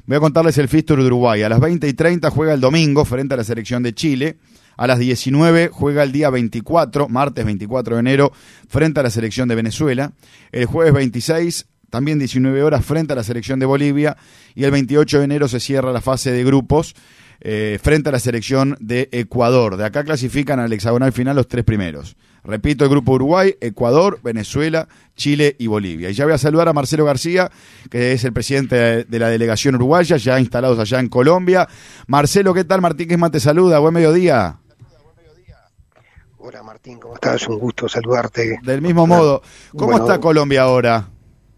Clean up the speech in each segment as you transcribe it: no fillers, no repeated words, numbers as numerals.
Voy a contarles el fixture de Uruguay. A las 20:30 juega el domingo frente a la selección de Chile. A las 19 juega el día 24, martes 24 de enero, frente a la selección de Venezuela. El jueves 26, también 19 horas, frente a la selección de Bolivia. Y el 28 de enero se cierra la fase de grupos frente a la selección de Ecuador. De acá clasifican al hexagonal final los 3 primeros. Repito, el grupo Uruguay, Ecuador, Venezuela, Chile y Bolivia. Y ya voy a saludar a Marcelo García, que es el presidente de la delegación uruguaya, ya instalados allá en Colombia. Marcelo, ¿qué tal? Martín Quesman te saluda, buen mediodía. Hola Martín, ¿cómo estás? Un gusto saludarte. Del mismo modo. ¿Cómo está Colombia ahora?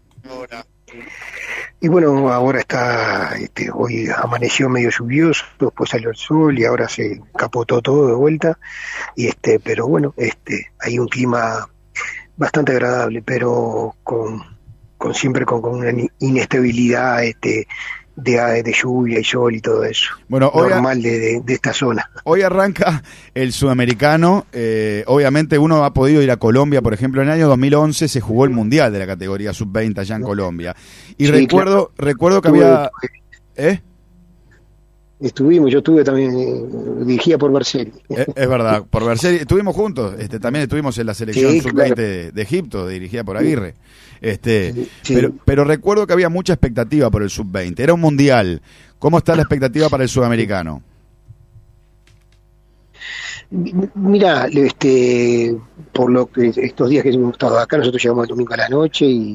Y bueno, ahora está, hoy amaneció medio lluvioso, después salió el sol y ahora se capotó todo de vuelta. Pero bueno, hay un clima bastante agradable, pero siempre con una inestabilidad, de lluvia y sol y todo eso. Bueno, normal de esta zona. Hoy arranca el sudamericano. Obviamente uno ha podido ir a Colombia, por ejemplo, en el año 2011 se jugó el mundial de la categoría sub-20 allá en Colombia. Y sí, recuerdo que había... Yo estuve también, dirigida por Berseri. Es verdad, por Berseri. Estuvimos juntos, también estuvimos en la selección sub-20 de Egipto, dirigida por Aguirre. Sí. Pero recuerdo que había mucha expectativa por el sub-20. Era un mundial. ¿Cómo está la expectativa para el sudamericano? Mira, por lo que estos días que hemos estado acá, nosotros llegamos el domingo a la noche y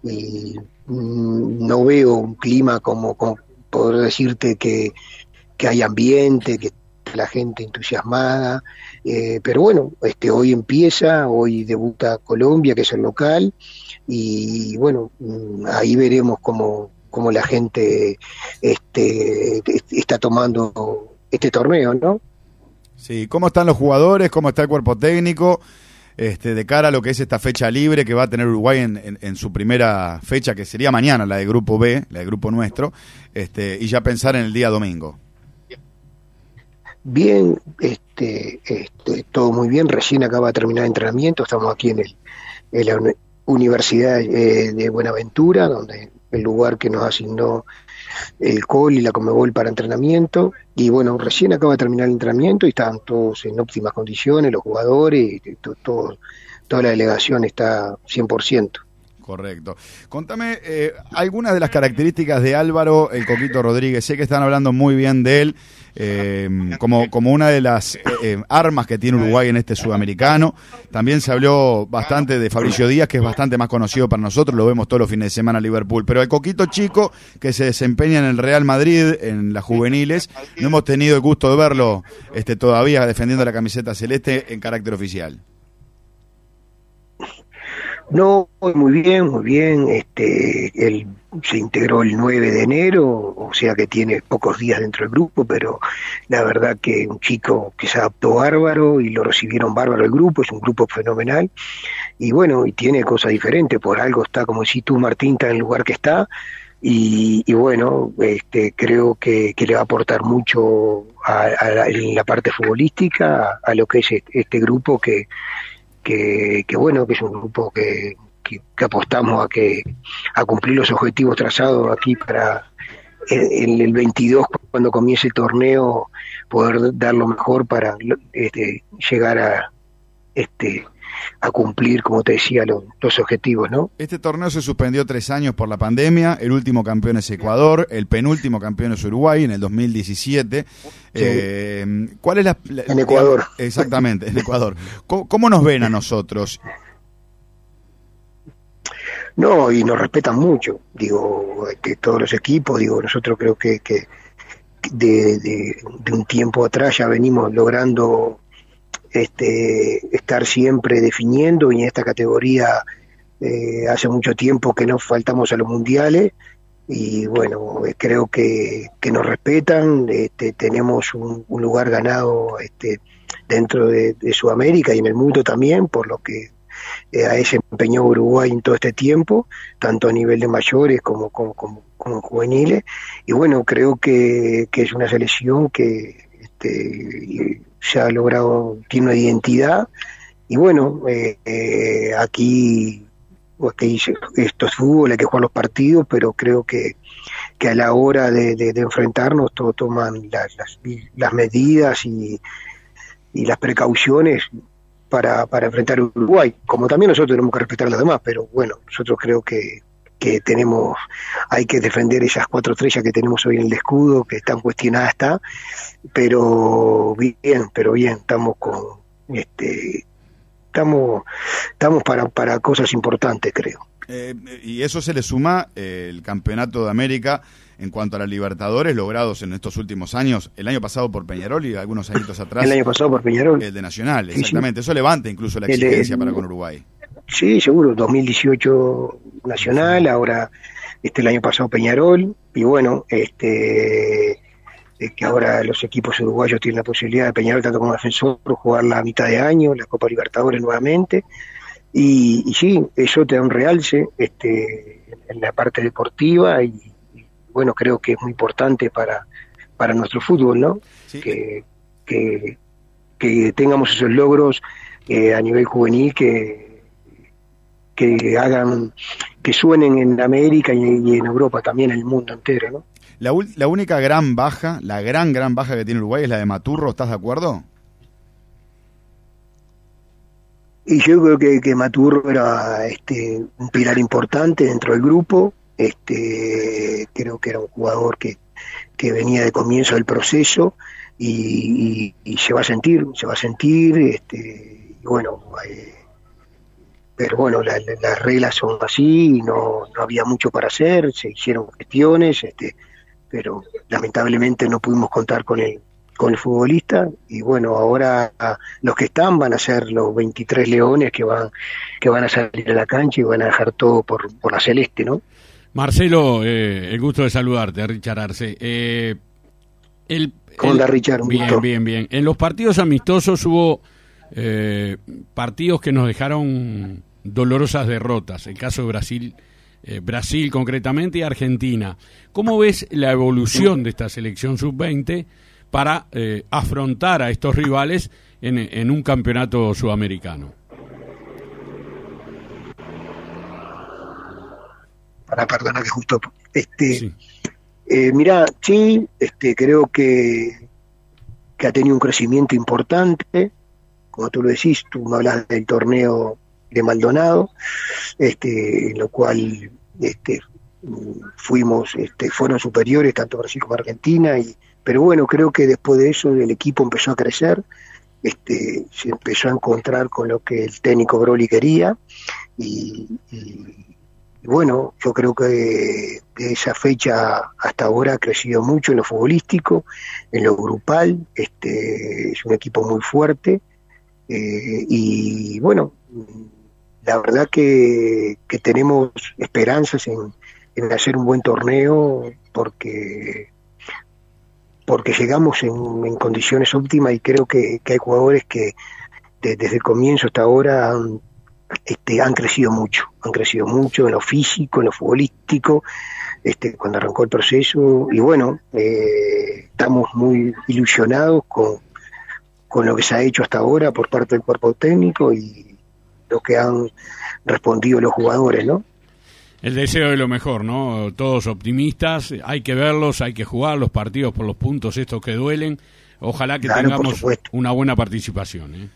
no veo un clima como poder decirte que hay ambiente, que la gente entusiasmada, pero bueno, hoy debuta Colombia, que es el local, y bueno, ahí veremos cómo la gente está tomando este torneo, ¿no? Sí, ¿cómo están los jugadores? ¿Cómo está el cuerpo técnico? De cara a lo que es esta fecha libre que va a tener Uruguay en su primera fecha, que sería mañana, la de Grupo B, la de Grupo Nuestro, y ya pensar en el día domingo. Bien, todo muy bien, recién acaba de terminar el entrenamiento, estamos aquí en la Universidad de Buenaventura, donde el lugar que nos asignó el COL y la Conmebol para entrenamiento, y bueno, recién acaba de terminar el entrenamiento y están todos en óptimas condiciones, los jugadores, toda la delegación está 100%. Correcto. Contame algunas de las características de Álvaro el Coquito Rodríguez. Sé que están hablando muy bien de él como una de las armas que tiene Uruguay en este sudamericano. También se habló bastante de Fabricio Díaz, que es bastante más conocido para nosotros, lo vemos todos los fines de semana en Liverpool. Pero el Coquito chico, que se desempeña en el Real Madrid, en las juveniles, no hemos tenido el gusto de verlo todavía defendiendo la camiseta celeste en carácter oficial. No, muy bien, él se integró el 9 de enero, o sea que tiene pocos días dentro del grupo, pero la verdad que un chico que se adaptó bárbaro y lo recibieron bárbaro el grupo, es un grupo fenomenal, y bueno, y tiene cosas diferentes, por algo está, como decís tú, Martín, está en el lugar que está, y bueno, creo que le va a aportar mucho en la parte futbolística, a lo que es este grupo que bueno, que es un grupo que apostamos a cumplir los objetivos trazados aquí para en el 22, cuando comience el torneo, poder dar lo mejor para llegar a cumplir, como te decía, los objetivos, ¿no? Este torneo se suspendió 3 años por la pandemia. El último campeón es Ecuador, el penúltimo campeón es Uruguay en el 2017. Sí. ¿Cuál es en Ecuador. Exactamente, en Ecuador. ¿Cómo nos ven a nosotros? No, y nos respetan mucho, digo, todos los equipos, digo, nosotros creo que de un tiempo atrás ya venimos logrando estar siempre definiendo, y en esta categoría hace mucho tiempo que no faltamos a los mundiales, y bueno, creo que nos respetan, tenemos un lugar ganado dentro de Sudamérica y en el mundo también, por lo que ha desempeñado Uruguay en todo este tiempo, tanto a nivel de mayores como juveniles, y bueno, creo que es una selección que se ha logrado, tiene una identidad, y bueno, aquí esto es fútbol, hay que jugar los partidos, pero creo que a la hora de enfrentarnos toman las medidas y las precauciones para enfrentar a Uruguay, como también nosotros tenemos que respetar a los demás, pero bueno, nosotros creo que hay que defender esas 4 estrellas que tenemos hoy en el escudo, que están cuestionadas, pero bien, estamos estamos para cosas importantes, creo. Y eso se le suma el Campeonato de América en cuanto a las Libertadores logrados en estos últimos años, el año pasado por Peñarol y algunos añitos atrás. El año pasado por Peñarol. El de Nacional, exactamente. Sí. Eso levanta incluso la exigencia para con Uruguay. Sí, seguro. 2018 Nacional, ahora el año pasado Peñarol, y bueno, que ahora los equipos uruguayos tienen la posibilidad de Peñarol, tanto como Defensor, jugar la mitad de año, la Copa Libertadores nuevamente. Y sí, eso te da un realce en la parte deportiva y bueno, creo que es muy importante para nuestro fútbol, ¿no? Sí. Que tengamos esos logros a nivel juvenil que hagan, que suenen en América y en Europa, también en el mundo entero, ¿no? La única gran baja, la gran baja que tiene Uruguay es la de Maturro, ¿estás de acuerdo? Y yo creo que Maturro era un pilar importante dentro del grupo. Creo que era un jugador que venía de comienzo del proceso y se va a sentir, y bueno, pero bueno, las reglas son así y no había mucho para hacer, se hicieron gestiones, pero lamentablemente no pudimos contar con el futbolista, y bueno, ahora los que están van a ser los 23 leones que van a salir a la cancha y van a dejar todo por la celeste, ¿no? Marcelo, el gusto de saludarte, Richard Arce. ¿Cómo anda, Richard? Bien. En los partidos amistosos hubo partidos que nos dejaron dolorosas derrotas. El caso de Brasil concretamente y Argentina. ¿Cómo ves la evolución de esta selección sub-20 para afrontar a estos rivales en un campeonato sudamericano? Perdona que justo sí. Mirá, sí, creo que ha tenido un crecimiento importante, como tú lo decís, tú me hablas del torneo de Maldonado, en lo cual fueron superiores tanto Brasil como Argentina, pero bueno, creo que después de eso el equipo empezó a crecer, se empezó a encontrar con lo que el técnico Broly quería, y bueno, yo creo que de esa fecha hasta ahora ha crecido mucho en lo futbolístico, en lo grupal, es un equipo muy fuerte, y bueno, la verdad que tenemos esperanzas en hacer un buen torneo porque llegamos en condiciones óptimas, y creo que hay jugadores que desde el comienzo hasta ahora han crecido mucho en lo físico, en lo futbolístico, cuando arrancó el proceso, y bueno, estamos muy ilusionados con lo que se ha hecho hasta ahora por parte del cuerpo técnico y lo que han respondido los jugadores, ¿no? El deseo de lo mejor, ¿no? Todos optimistas, hay que verlos, hay que jugar los partidos por los puntos estos que duelen. Ojalá que tengamos una buena participación, ¿eh?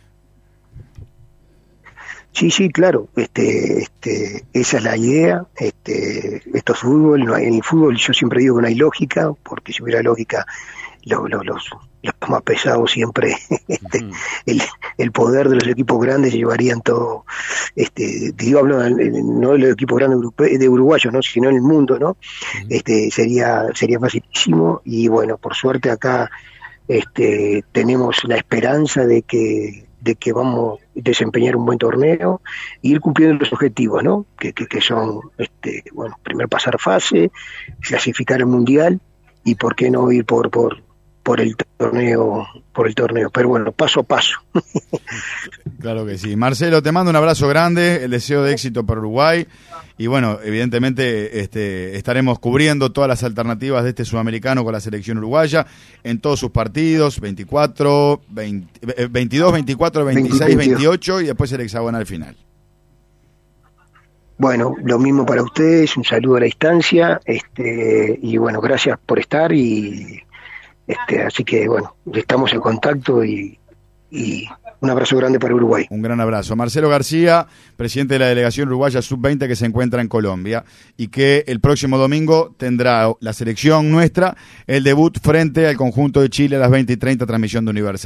Sí, claro, esa es la idea, esto es fútbol, en el fútbol yo siempre digo que no hay lógica, porque si hubiera lógica, los más pesados siempre, el poder de los equipos grandes llevarían todo, digo, hablo no de los equipos grandes de uruguayos, ¿no? Sino en el mundo, ¿no? Sería facilísimo, y bueno, por suerte acá tenemos la esperanza de que vamos a desempeñar un buen torneo y ir cumpliendo los objetivos, ¿no? Que son, bueno, primero pasar fase, clasificar el mundial, y por qué no ir por el torneo, pero bueno, paso a paso. Claro que sí. Marcelo, te mando un abrazo grande, el deseo de éxito para Uruguay, y bueno, evidentemente estaremos cubriendo todas las alternativas de este sudamericano con la selección uruguaya en todos sus partidos, 22, 24, 26, 28, y después el hexagonal final. Bueno, lo mismo para ustedes, un saludo a la distancia, y bueno, gracias por estar y así que bueno, estamos en contacto y un abrazo grande para Uruguay. Un gran abrazo. Marcelo García, presidente de la delegación uruguaya sub-20 que se encuentra en Colombia y que el próximo domingo tendrá la selección nuestra el debut frente al conjunto de Chile a las 20:30, transmisión de Universal.